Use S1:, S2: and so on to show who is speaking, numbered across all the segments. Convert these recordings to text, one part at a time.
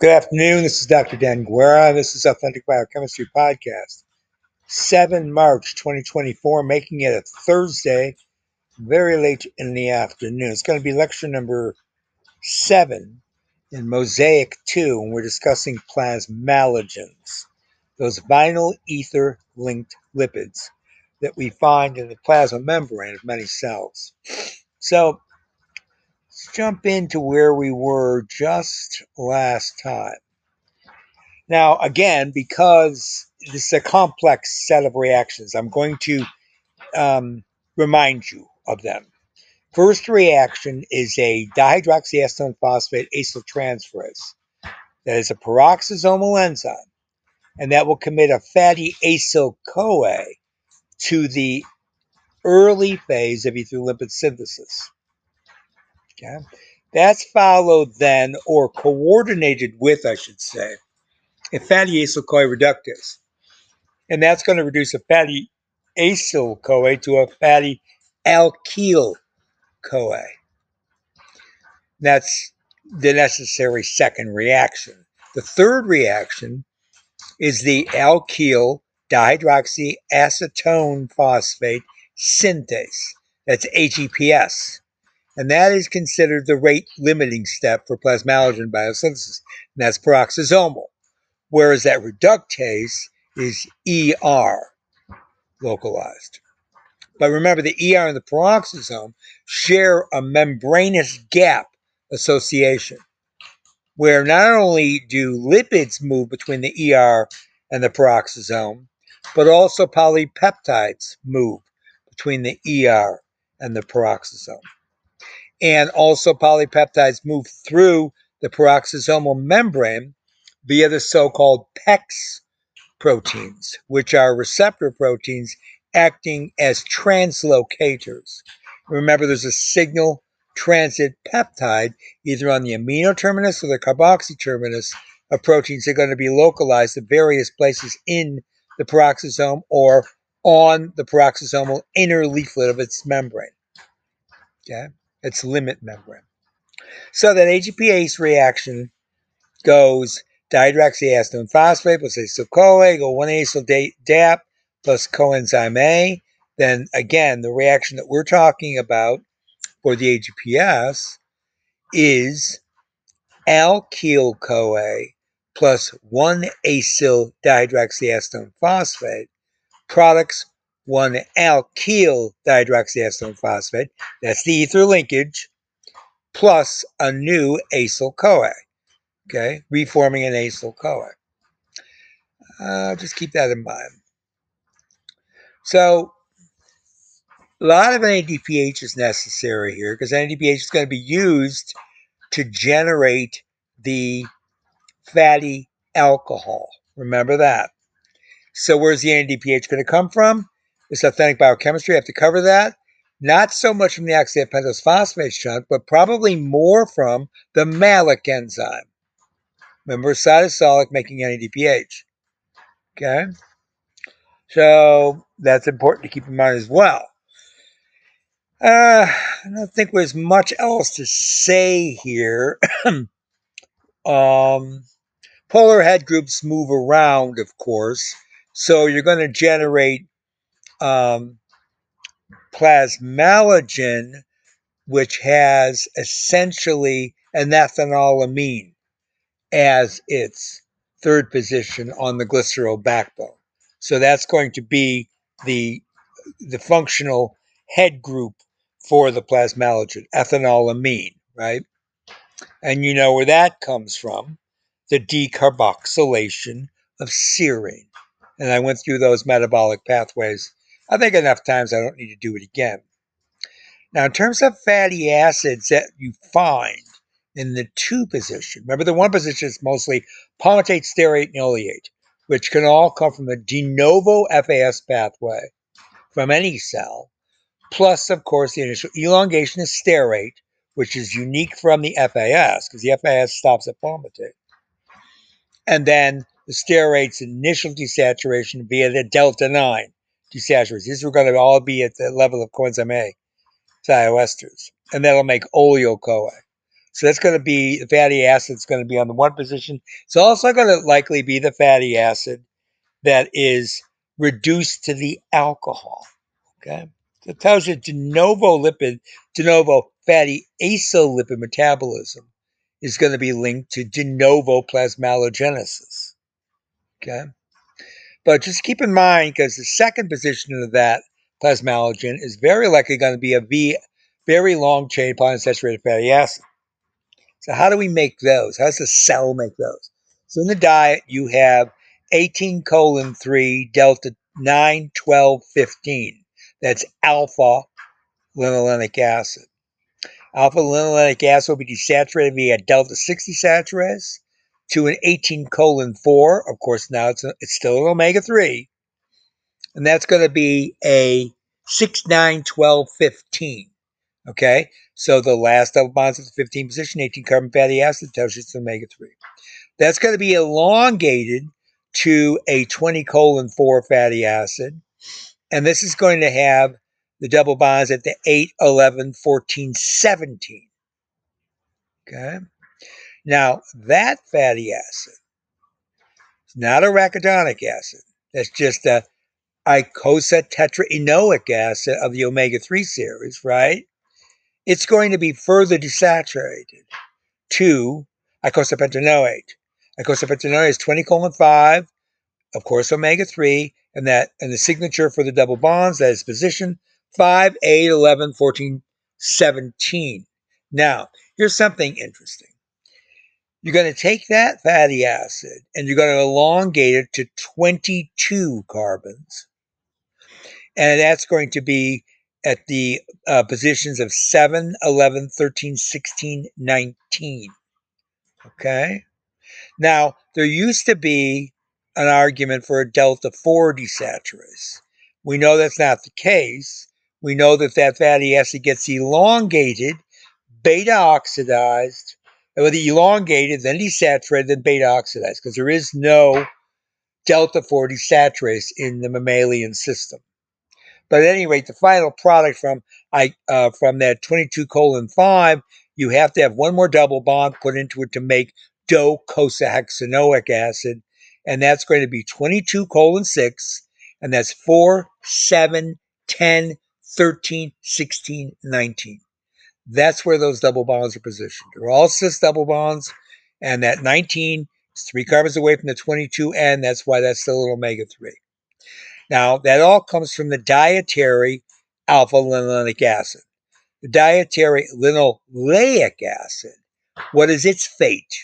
S1: Good afternoon. This is Dr. Dan Guerra. This is Authentic Biochemistry Podcast. 7 March 2024, making it a Thursday, very late in the afternoon. It's going to be lecture number 7 in Mosaic 2, and we're discussing plasmalogens, those vinyl ether linked lipids that we find in the plasma membrane of many cells. So let's jump into where we were just last time. Now, again, because this is a complex set of reactions, I'm going to remind you of them. First reaction is a dihydroxyacetone phosphate acyltransferase. That is a peroxisomal enzyme, and that will commit a fatty acyl-CoA to the early phase of ether lipid synthesis. Okay? That's followed then, or coordinated with, I should say, a fatty acyl-CoA reductase. And that's going to reduce a fatty acyl-CoA to a fatty alkyl-CoA. That's the necessary second reaction. The third reaction is the alkyl dihydroxyacetone phosphate synthase. That's AGPS. And that is considered the rate limiting step for plasmalogen biosynthesis. And that's peroxisomal. Whereas that reductase is ER localized. But remember, the ER and the peroxisome share a membranous gap association, where not only do lipids move between the ER and the peroxisome, but also polypeptides move between the ER and the peroxisome. And also polypeptides move through the peroxisomal membrane via the so-called PEX proteins, which are receptor proteins acting as translocators. Remember, there's a signal transit peptide either on the amino terminus or the carboxy terminus of proteins that are going to be localized at various places in the peroxisome or on the peroxisomal inner leaflet of its membrane. Okay, its limit membrane. So that AGPase reaction goes dihydroxyacetone phosphate plus acyl-CoA, go 1-acyl DAP plus coenzyme A. Then again, the reaction that we're talking about for the AGPS is alkyl-CoA plus 1-acyl dihydroxyacetone phosphate products 1-alkyl dihydroxyacetone phosphate. That's the ether linkage plus a new acyl-CoA. Okay, reforming an acyl-CoA. Just keep that in mind. So a lot of NADPH is necessary here because NADPH is going to be used to generate the fatty alcohol. Remember that. So where's the NADPH going to come from? This authentic biochemistry, I have to cover that. Not so much from the oxidative pentose phosphate chunk, but probably more from the malic enzyme. Remember, cytosolic making NADPH. Okay? So that's important to keep in mind as well. I don't think there's much else to say here. Polar head groups move around, of course. So you're going to generate plasmalogen, which has essentially an ethanolamine as its third position on the glycerol backbone. So that's going to be the functional head group for the plasmalogen, ethanolamine, right? And you know where that comes from, the decarboxylation of serine. And I went through those metabolic pathways, I think enough times I don't need to do it again. Now, in terms of fatty acids that you find in the 2 position, remember the 1 position is mostly palmitate, stearate, and oleate, which can all come from the de novo FAS pathway from any cell, plus, of course, the initial elongation of stearate, which is unique from the FAS, because the FAS stops at palmitate. And then the stearate's initial desaturation via the delta 9 desaturase. These are going to all be at the level of coenzyme A, thioesters, and that'll make oleoCoA. So that's going to be the fatty acid. It's going to be on the one position. It's also going to likely be the fatty acid that is reduced to the alcohol. Okay. So it tells you de novo fatty acyl-lipid metabolism is going to be linked to de novo plasmalogenesis. Okay. But just keep in mind, because the second position of that plasmalogen is very likely going to be a very long chain polyunsaturated fatty acid. So how do we make those? How does the cell make those? So in the diet, you have 18 colon 3 delta 9, 12, 15. That's alpha linolenic acid. Alpha linolenic acid will be desaturated via delta 6 desaturase to an 18 colon 4. Of course, now it's still an omega 3. And that's going to be a 6, 9, 12, 15. Okay, so the last double bonds at the 15 position, 18 carbon fatty acid, tells you it's omega 3. That's going to be elongated to a 20 colon 4 fatty acid. And this is going to have the double bonds at the 8, 11, 14, 17. Okay, now that fatty acid is not arachidonic acid. That's just a icosahexaenoic acid of the omega 3 series, right? It's going to be further desaturated to icosapentaenoate. Icosapentaenoate is 20 colon 5, of course, omega 3, and the signature for the double bonds, that is position 5, 8, 11, 14, 17. Now, here's something interesting. You're going to take that fatty acid and you're going to elongate it to 22 carbons. And that's going to be at the positions of 7, 11, 13, 16, 19. Okay. Now, there used to be an argument for a delta 4 desaturase. We know that's not the case. We know that that fatty acid gets elongated, beta oxidized, and with the elongated, then desaturated, then beta oxidized, because there is no delta 4 desaturase in the mammalian system. But at any rate, the final product from that 22 colon 5, you have to have one more double bond put into it to make docosahexaenoic acid, and that's going to be 22 colon 6, and that's 4, 7, 10, 13, 16, 19. That's where those double bonds are positioned. They're all cis double bonds, and that 19 is 3 carbons away from the 22, and that's why that's still an omega 3. Now, that all comes from the dietary alpha linolenic acid. The dietary linoleic acid, what is its fate?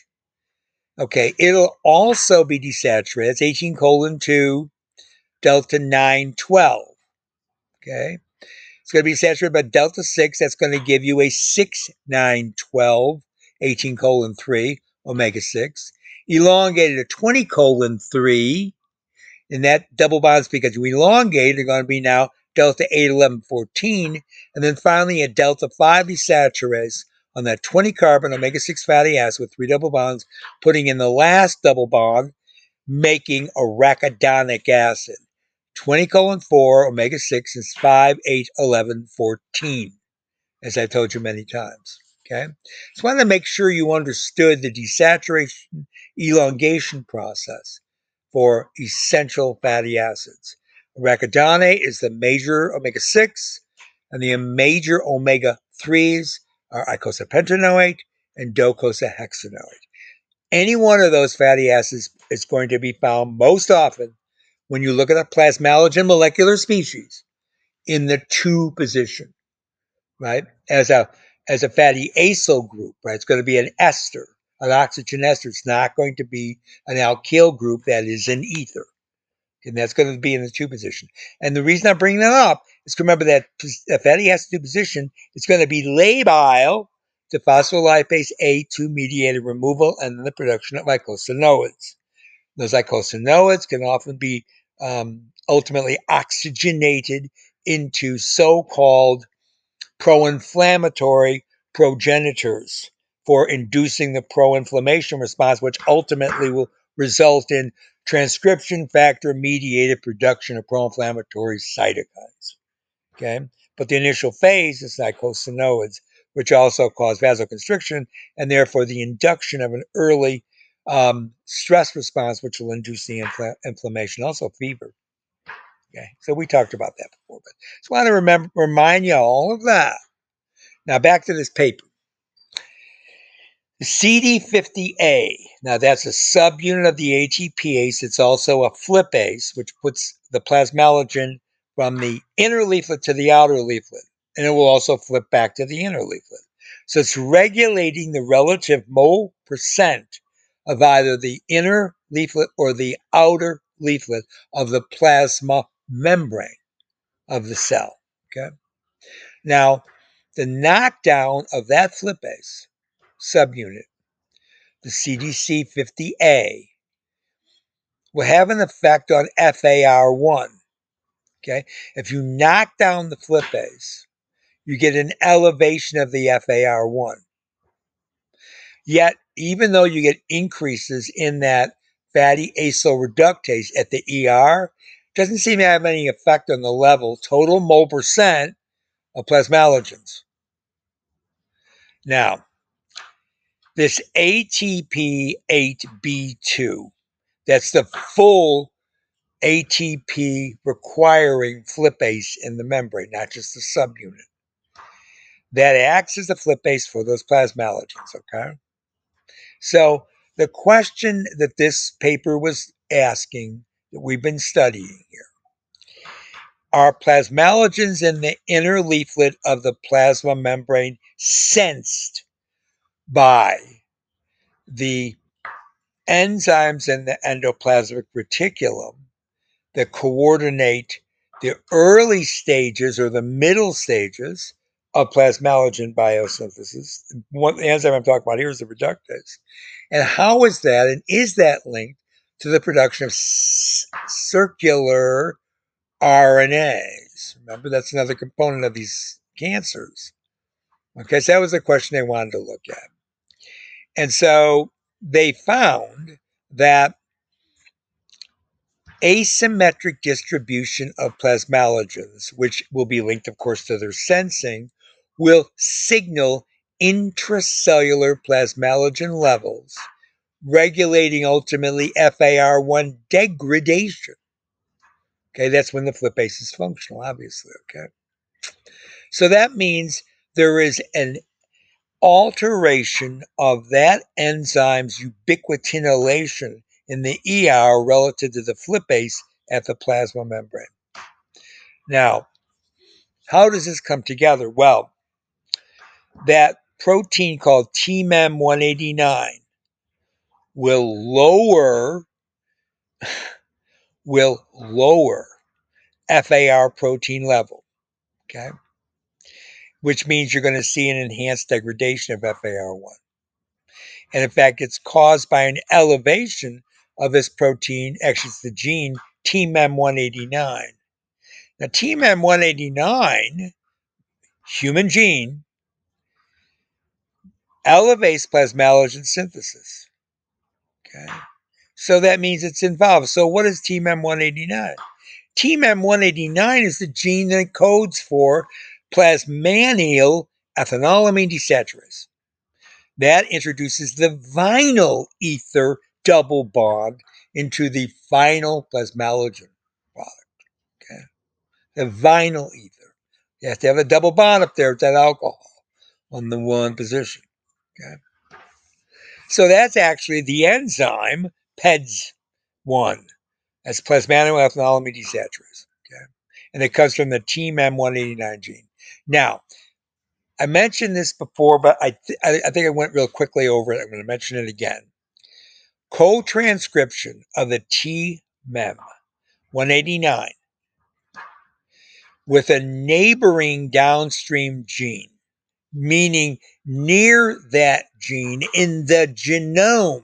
S1: Okay, it'll also be desaturated. It's 18 colon 2, delta 9, 12. Okay, it's going to be saturated by delta 6. That's going to give you a 6, 9, 12, 18 colon 3, omega 6. Elongated to 20 colon 3. And that double bonds, because you elongate, are going to be now delta 8, 11, 14. And then finally a delta 5 desaturase on that 20 carbon omega 6 fatty acid with 3 double bonds, putting in the last double bond, making arachidonic acid. 20 colon 4, omega 6 is 5, 8, 11, 14, as I've told you many times. Okay, just wanted to make sure you understood the desaturation elongation process for essential fatty acids. Arachidonate is the major omega 6, and the major omega 3s are icosapentaenoate and docosahexaenoate. Any one of those fatty acids is going to be found most often when you look at a plasmalogen molecular species in the 2 position, right? As a fatty acyl group, right? It's going to be an ester, an oxygen ester. It's not going to be an alkyl group that is an ether. And that's going to be in the 2 position. And the reason I'm bringing that up is to remember that fatty acid 2 position is going to be labile to phospholipase A2 mediated removal and then the production of icosanoids. Those icosanoids can often be ultimately oxygenated into so-called pro-inflammatory progenitors for inducing the pro-inflammation response, which ultimately will result in transcription factor mediated production of pro-inflammatory cytokines. Okay, but the initial phase is icosanoids which also cause vasoconstriction and therefore the induction of an early stress response, which will induce the inflammation, also fever. Okay, so we talked about that before, but just want to remind you all of that. Now back to this paper. The CD50A, now that's a subunit of the ATPase. It's also a flipase, which puts the plasmalogen from the inner leaflet to the outer leaflet, and it will also flip back to the inner leaflet. So it's regulating the relative mole percent of either the inner leaflet or the outer leaflet of the plasma membrane of the cell. Okay. Now, the knockdown of that flipase subunit, the CDC50A, will have an effect on FAR1. Okay. If you knock down the flipase, you get an elevation of the FAR1. Yet, even though you get increases in that fatty acyl reductase at the ER, doesn't seem to have any effect on the level total mole percent of plasmalogens. Now, this ATP8B2, that's the full ATP requiring flipase in the membrane, not just the subunit. That acts as the flipase for those plasmalogens, okay? So the question that this paper was asking, that we've been studying here, are plasmalogens in the inner leaflet of the plasma membrane sensed by the enzymes in the endoplasmic reticulum that coordinate the early stages or the middle stages of plasmalogen biosynthesis? One enzyme I'm talking about here is the reductase. And how is that, and is that linked to the production of circular RNAs? Remember, that's another component of these cancers. Okay, so that was the question they wanted to look at. And so they found that asymmetric distribution of plasmalogens, which will be linked, of course, to their sensing, will signal intracellular plasmalogen levels, regulating ultimately FAR1 degradation. Okay, that's when the flipase is functional, obviously. Okay, so that means there is an alteration of that enzyme's ubiquitinylation in the ER relative to the flipase at the plasma membrane. Now, how does this come together? Well, that protein called TMEM189 will lower FAR protein level, okay? Which means you're going to see an enhanced degradation of FAR1. And in fact, it's caused by an elevation of this protein, actually it's the gene TMEM189. Now, TMEM189, human gene, elevates plasmalogen synthesis. Okay, so that means it's involved. So what is TMEM189? TMEM189 is the gene that codes for plasmanyl ethanolamine desaturase. That introduces the vinyl ether double bond into the final plasmalogen product. Okay, the vinyl ether. You have to have a double bond up there with that alcohol on the one position. Okay, so that's actually the enzyme PEDS1. That's plasmanyl ethanolamine desaturase. Okay, and it comes from the TMEM189 gene. Now, I mentioned this before, but I think I went real quickly over it. I'm going to mention it again. Co-transcription of the TMEM189 with a neighboring downstream gene, meaning near that gene in the genome,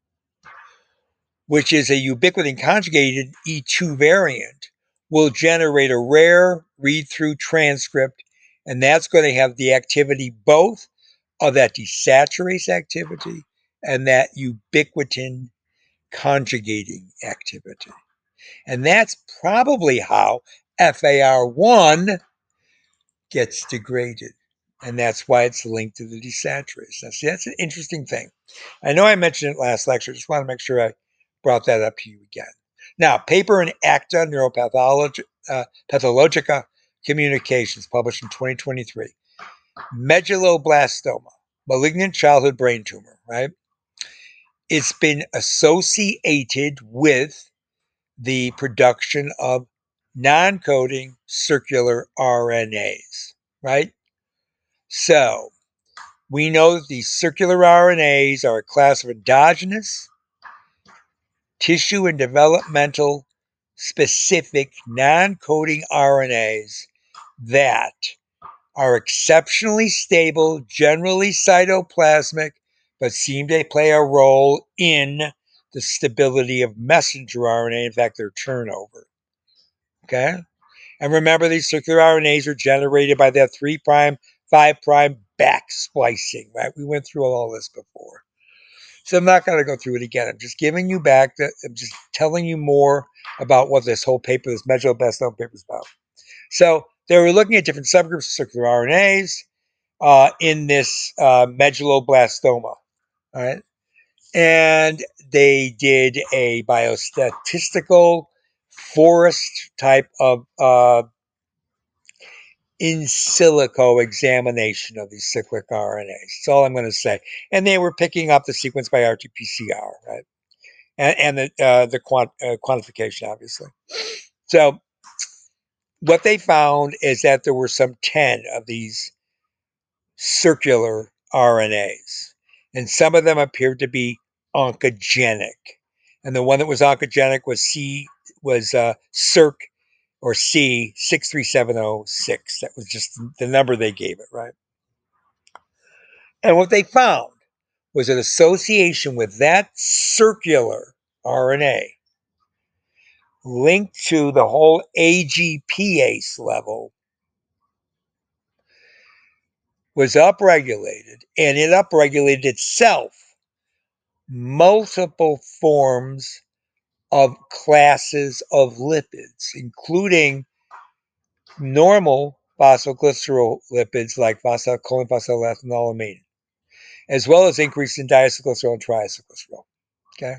S1: which is a ubiquitin conjugated E2 variant, will generate a rare read-through transcript, and that's going to have the activity both of that desaturase activity and that ubiquitin conjugating activity. And that's probably how FAR1 gets degraded. And that's why it's linked to the desaturases. Now, see, that's an interesting thing. I know I mentioned it last lecture. Just want to make sure I brought that up to you again. Now, paper in Acta Pathologica Communications, published in 2023. Medulloblastoma, malignant childhood brain tumor, right? It's been associated with the production of non-coding circular RNAs, right? So we know that these circular RNAs are a class of endogenous tissue and developmental specific non-coding RNAs that are exceptionally stable, generally cytoplasmic, but seem to play a role in the stability of messenger RNA, in fact, their turnover. Okay? And remember, these circular RNAs are generated by that 3' 5' back splicing, right? We went through all this before. So I'm not going to go through it again. I'm just giving you back, I'm just telling you more about what this whole paper, this medulloblastoma paper is about. So they were looking at different subgroups of circular RNAs in this medulloblastoma, all right? And they did a biostatistical forest type of in silico examination of these cyclic RNAs. That's all I'm going to say. And they were picking up the sequence by RT-PCR, right? And the quantification, obviously. So what they found is that there were some 10 of these circular RNAs, and some of them appeared to be oncogenic. And the one that was oncogenic was CIRC or C63706. That was just the number they gave it, right? And what they found was an association with that circular RNA linked to the whole AGPase level was upregulated, and it upregulated itself multiple forms of classes of lipids, including normal phosphoglycerolipids like choline, as well as increase in diacylglycerol and triacylglycerol. Okay.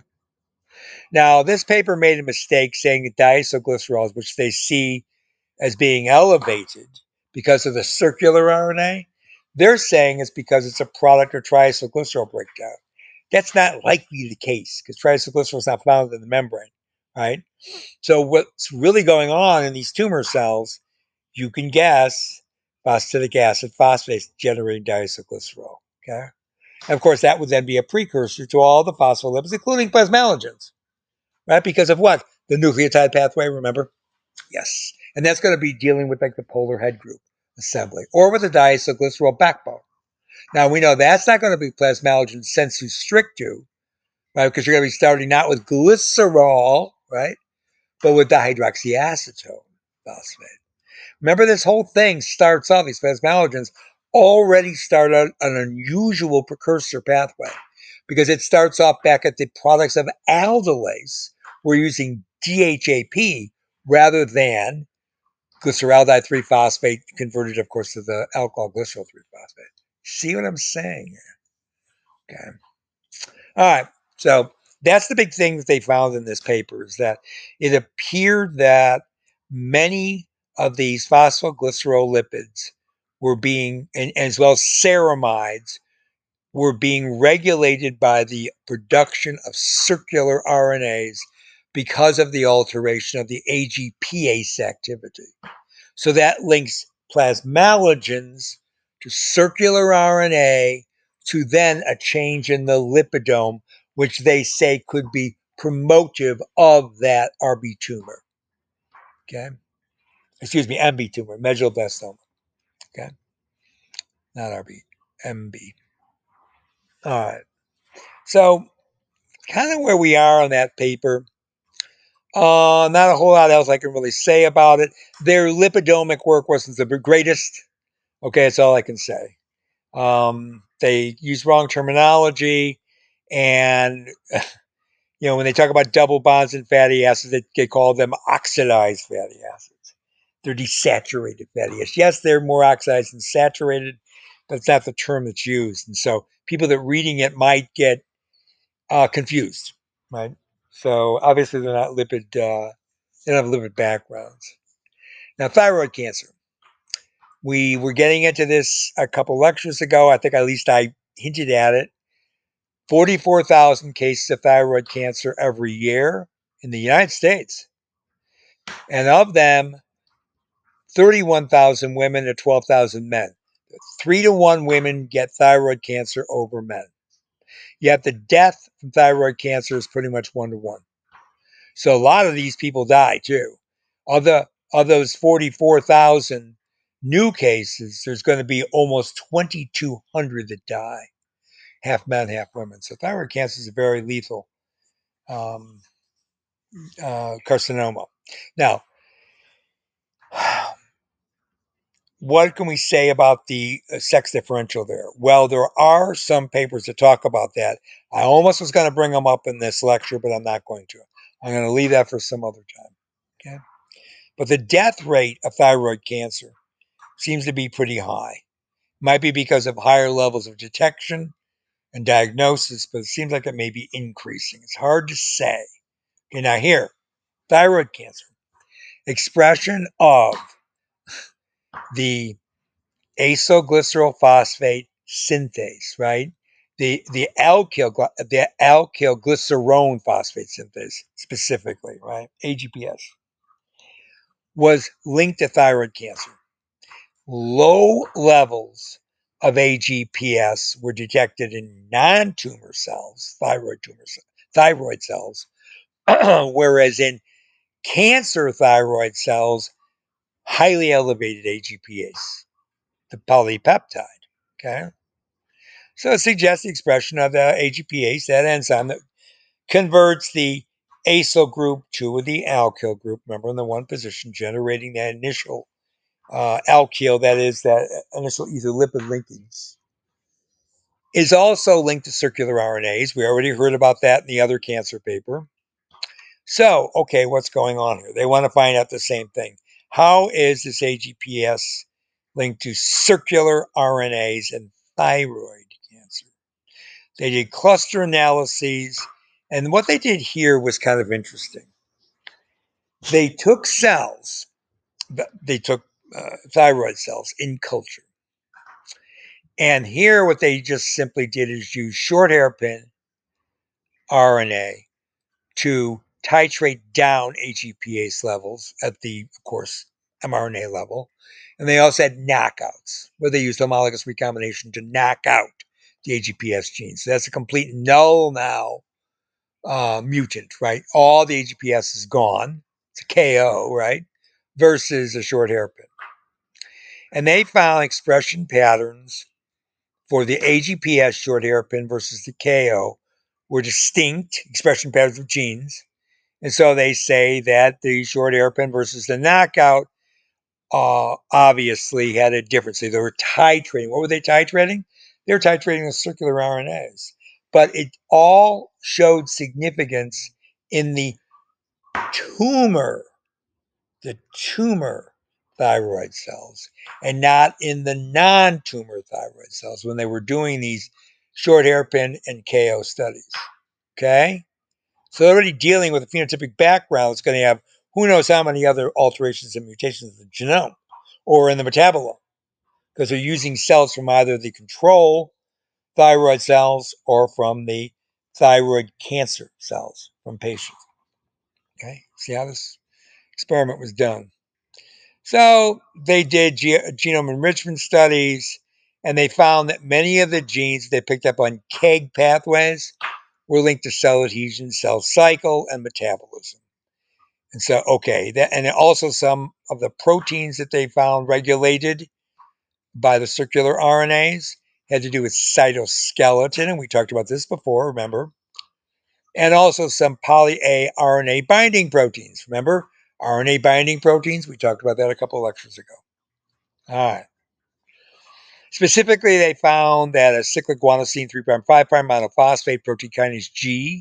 S1: Now, this paper made a mistake saying that diacylglycerols, which they see as being elevated because of the circular RNA, they're saying it's because it's a product of triacylglycerol breakdown. That's not likely the case because triacylglycerol is not found in the membrane, right? So what's really going on in these tumor cells, you can guess phosphatidic acid phosphate generating diacylglycerol, okay? And of course, that would then be a precursor to all the phospholipids, including plasmalogens, right? Because of what? The nucleotide pathway, remember? Yes. And that's going to be dealing with like the polar head group assembly or with the diacylglycerol backbone. Now, we know that's not going to be plasmalogen sensu stricto, right? Because you're going to be starting not with glycerol, right? But with dihydroxyacetone phosphate. Remember, this whole thing starts off, these plasmalogens already start out an unusual precursor pathway because it starts off back at the products of aldolase. We're using DHAP rather than glyceraldehyde 3-phosphate converted, of course, to the alcohol glycerol 3-phosphate. See what I'm saying here? Okay. All right. So that's the big thing that they found in this paper is that it appeared that many of these phosphoglycerolipids were being, and as well as ceramides, were being regulated by the production of circular RNAs because of the alteration of the AGPase activity. So that links plasmalogens to circular RNA to then a change in the lipidome, which they say could be promotive of that RB tumor. Okay. Excuse me, MB tumor, medulloblastoma. Okay. Not RB, MB. All right. So, kind of where we are on that paper. Not a whole lot else I can really say about it. Their lipidomic work wasn't the greatest. Okay, that's all I can say. They use wrong terminology, and when they talk about double bonds in fatty acids, they call them oxidized fatty acids. They're desaturated fatty acids. Yes, they're more oxidized than saturated, but it's not the term that's used. And so people that reading it might get confused, right? So obviously they're not lipid, they don't have lipid backgrounds. Now, thyroid cancer. We were getting into this a couple lectures ago. I think at least I hinted at it. 44,000 cases of thyroid cancer every year in the United States. And of them, 31,000 women to 12,000 men. 3 to 1 women get thyroid cancer over men. Yet the death from thyroid cancer is pretty much 1 to 1. So a lot of these people die too. Of those 44,000 new cases, there's going to be almost 2,200 that die, half men, half women. So thyroid cancer is a very lethal um, carcinoma. Now, what can we say about the sex differential there? Well, there are some papers that talk about that. I almost was going to bring them up in this lecture, but I'm not going to. I'm going to leave that for some other time. Okay. But the death rate of thyroid cancer seems to be pretty high. Might be because of higher levels of detection and diagnosis, but it seems like it may be increasing. It's hard to say. Okay, now here, thyroid cancer, expression of the acylglycerol phosphate synthase, right? The alkyl glycerone phosphate synthase specifically, right? AGPS was linked to thyroid cancer. Low levels of AGPS were detected in non-tumor cells, thyroid cells, whereas in cancer thyroid cells, highly elevated AGPase, the polypeptide. Okay, so it suggests the expression of the AGPase, that enzyme that converts the acyl group to the alkyl group. Remember, in the one position, generating that initial alkyl, that is that initial ether lipid linkage, is also linked to circular RNAs. We already heard about that in the other cancer paper. So, okay, what's going on here? They want to find out the same thing. How is this AGPS linked to circular RNAs and thyroid cancer? They did cluster analyses, and what they did here was kind of interesting. They took cells, they took thyroid cells in culture. And here, what they just simply did is use short hairpin RNA to titrate down AGPase levels at the, of course, mRNA level. And they also had knockouts, where they used homologous recombination to knock out the AGPS gene. So that's a complete null now mutant, right? All the AGPS is gone. It's a KO, right? Versus a short hairpin. And they found expression patterns for the AGPS short hairpin versus the KO were distinct expression patterns of genes. And so they say that the short hairpin versus the knockout obviously had a difference. They were titrating. What were they titrating? They were titrating the circular RNAs. But it all showed significance in tumor, the tumor thyroid cells, and not in the non-tumor thyroid cells when they were doing these short hairpin and KO studies. Okay? So they're already dealing with a phenotypic background that's going to have who knows how many other alterations and mutations in the genome or in the metabolome, because they're using cells from either the control thyroid cells or from the thyroid cancer cells from patients. Okay, see how this experiment was done. So they did genome enrichment studies, and they found that many of the genes they picked up on KEGG pathways were linked to cell adhesion, cell cycle, and metabolism. And so, okay, and also some of the proteins that they found regulated by the circular RNAs had to do with cytoskeleton, and we talked about this before, remember? And also some poly A RNA binding proteins. Remember RNA binding proteins? We talked about that a couple of lectures ago. All right. Specifically, they found that a cyclic guanosine 3' 5' monophosphate protein kinase G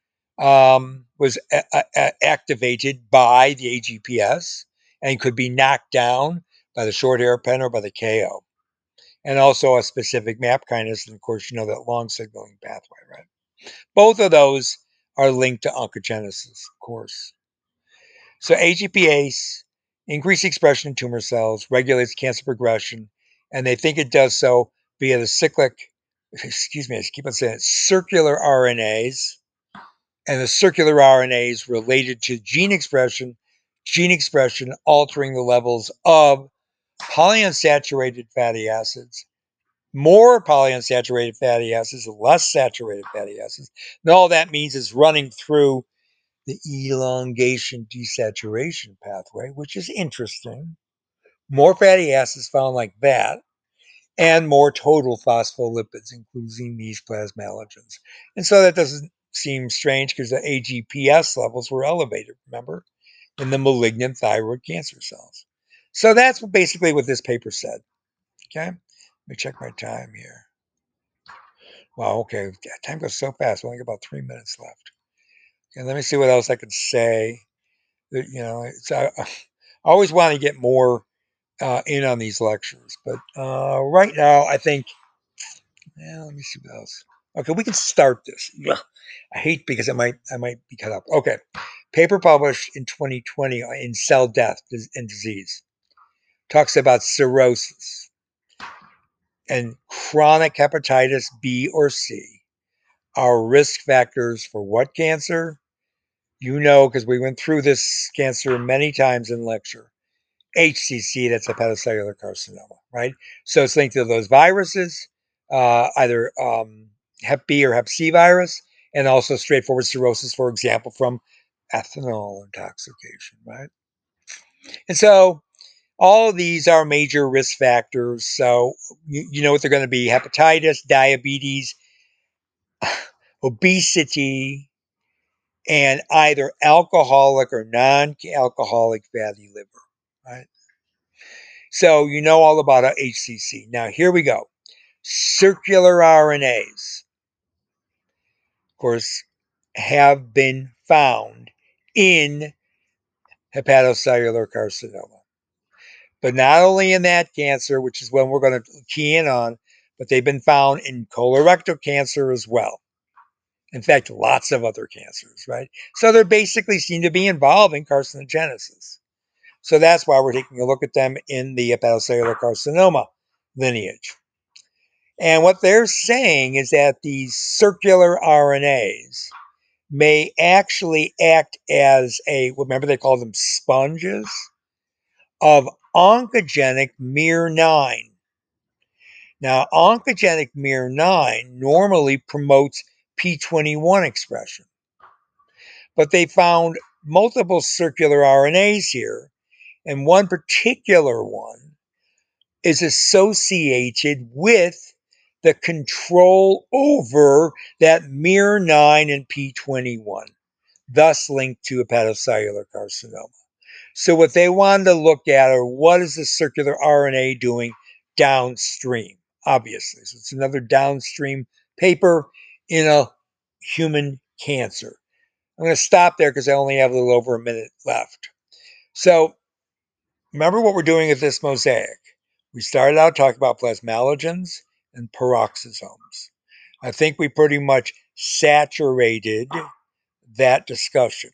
S1: was activated by the AGPS and could be knocked down by the short hairpin or by the KO. and also a specific MAP kinase. And of course, you know that long signaling pathway, right? Both of those are linked to oncogenesis, of course. So AGPase increased expression in tumor cells, regulates cancer progression, and they think it does so via the cyclic, excuse me, I keep on saying it, circular RNAs, and the circular RNAs related to gene expression altering the levels of polyunsaturated fatty acids, more polyunsaturated fatty acids, less saturated fatty acids. And all that means is running through the elongation desaturation pathway, which is interesting. More fatty acids found like that, and more total phospholipids, including these plasmalogens. And so that doesn't seem strange because the AGPS levels were elevated, remember, in the malignant thyroid cancer cells. So that's basically what this paper said. Okay, let me check my time here. Wow, okay, time goes so fast. We only got about 3 minutes left. And let me see what else I could say. You know, I always want to get more in on these lectures, but right now I think. Yeah, let me see what else. Okay, we can start this. Yeah. I hate because I might be cut up. Okay, paper published in 2020 in Cell Death and Disease talks about cirrhosis and chronic hepatitis B or C are risk factors for what cancer? You know, because we went through this cancer many times in lecture. HCC, that's hepatocellular carcinoma, right? So it's linked to those viruses, either Hep B or Hep C virus, and also straightforward cirrhosis, for example, from ethanol intoxication, right? And so all of these are major risk factors. So you know what they're going to be: hepatitis, diabetes, obesity, and either alcoholic or non-alcoholic fatty liver, right? So you know all about HCC. Now here we go. Circular RNAs, of course, have been found in hepatocellular carcinoma. But not only in that cancer, which is one we're going to key in on, but they've been found in colorectal cancer as well. In fact, lots of other cancers, right? So they basically seem to be involved in carcinogenesis. So that's why we're taking a look at them in the hepatocellular carcinoma lineage. And what they're saying is that these circular RNAs may actually act as remember they call them sponges of oncogenic miR9. Now, oncogenic miR9 normally promotes P21 expression, but they found multiple circular RNAs here, and one particular one is associated with the control over that miR9 and P21, thus linked to hepatocellular carcinoma. So what they wanted to look at are what is the circular RNA doing downstream, obviously. So it's another downstream paper in a human cancer. I'm going to stop there because I only have a little over a minute left. So remember what we're doing with this mosaic. We started out talking about plasmalogens and peroxisomes. I think we pretty much saturated that discussion.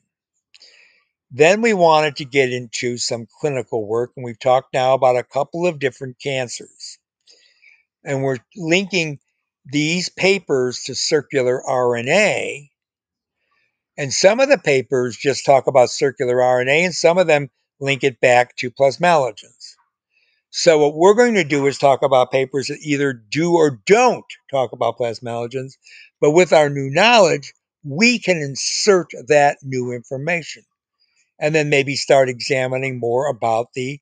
S1: Then we wanted to get into some clinical work, and we've talked now about a couple of different cancers. And we're linking these papers to circular RNA. And some of the papers just talk about circular RNA, and some of them link it back to plasmalogens. So what we're going to do is talk about papers that either do or don't talk about plasmalogens, but with our new knowledge, we can insert that new information and then maybe start examining more about the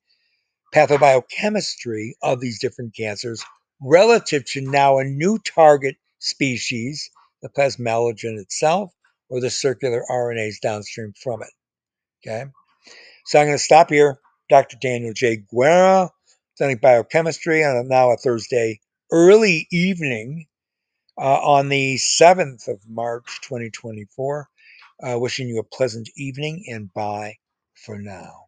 S1: pathobiochemistry of these different cancers relative to now a new target species, the plasmalogen itself, or the circular RNAs downstream from it. Okay, so I'm going to stop here. Dr. Daniel J. Guerra, studying biochemistry on now a Thursday early evening on the 7th of March, 2024. Wishing you a pleasant evening and bye for now.